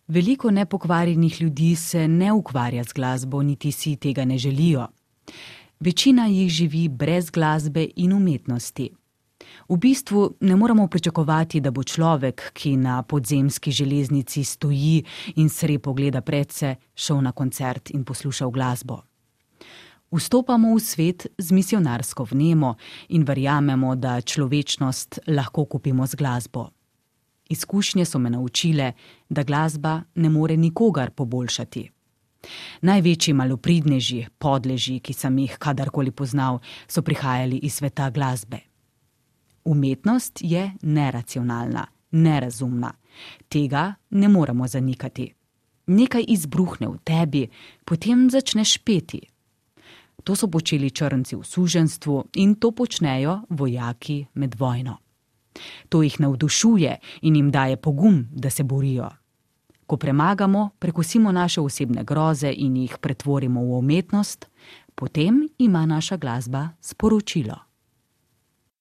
Veliko nepokvarjenih ljudi se ne ukvarja z glasbo, niti si tega ne želijo. Večina jih živi brez glasbe in umetnosti. V bistvu ne moremo pričakovati, da bo človek, ki na podzemski železnici stoji in srepo gleda predse, šel na koncert in poslušal glasbo. Vstopamo v svet z misijonarsko vnemo in verjamemo, da človečnost lahko kupimo z glasbo. Izkušnje so me naučile, da glasba ne more nikogar poboljšati. Največji malopridneži, podleži, ki sem jih kadarkoli poznal, so prihajali iz sveta glasbe. Umetnost je neracionalna, nerazumna. Tega ne moremo zanikati. Nekaj izbruhne v tebi, potem začneš peti. To so počeli črnci v suženjstvu in to počnejo vojaki med vojno. To jih navdušuje in jim daje pogum, da se borijo. Ko premagamo, prekosimo naše osebne groze in jih pretvorimo v umetnost, potem ima naša glasba sporočilo.